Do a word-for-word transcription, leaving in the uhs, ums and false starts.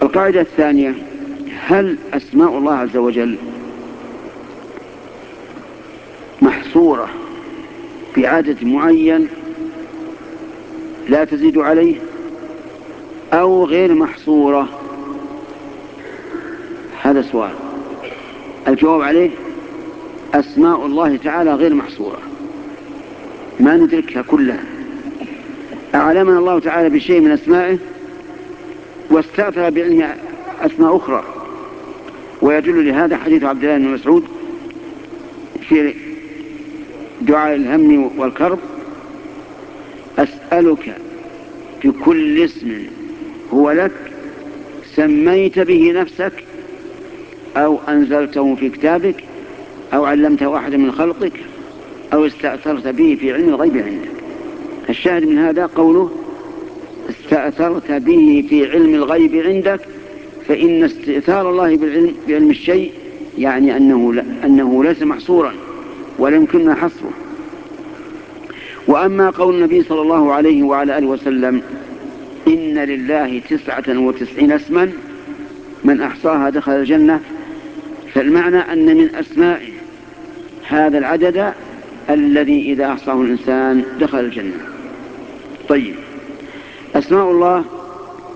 القاعدة الثانية: هل أسماء الله عز وجل محصورة في عدد معين لا تزيد عليه، أو غير محصورة؟ هذا سؤال. الجواب عليه: أسماء الله تعالى غير محصورة، ما ندركها كلها. أعلمنا الله تعالى بشيء من أسمائه واستأثر بعلم أسماء أخرى، ويدل لهذا حديث عبد الله بن مسعود في دعاء الهم والكرب: أسألك بكل اسم هو لك سميت به نفسك أو أنزلته في كتابك أو علمته أحد من خلقك أو استأثرت به في علم الغيب عندك. الشاهد من هذا قوله: استأثرت به في علم الغيب عندك، فإن استئثار الله بالعلم بعلم الشيء يعني أنه, أنه ليس محصورا ولا يمكننا حصره. وأما قول النبي صلى الله عليه وعلى آله وسلم: إن لله تسعة وتسعين اسما من أحصاها دخل الجنة، فالمعنى أن من أسمائه هذا العدد الذي إذا أحصاه الإنسان دخل الجنة. طيب، أسماء الله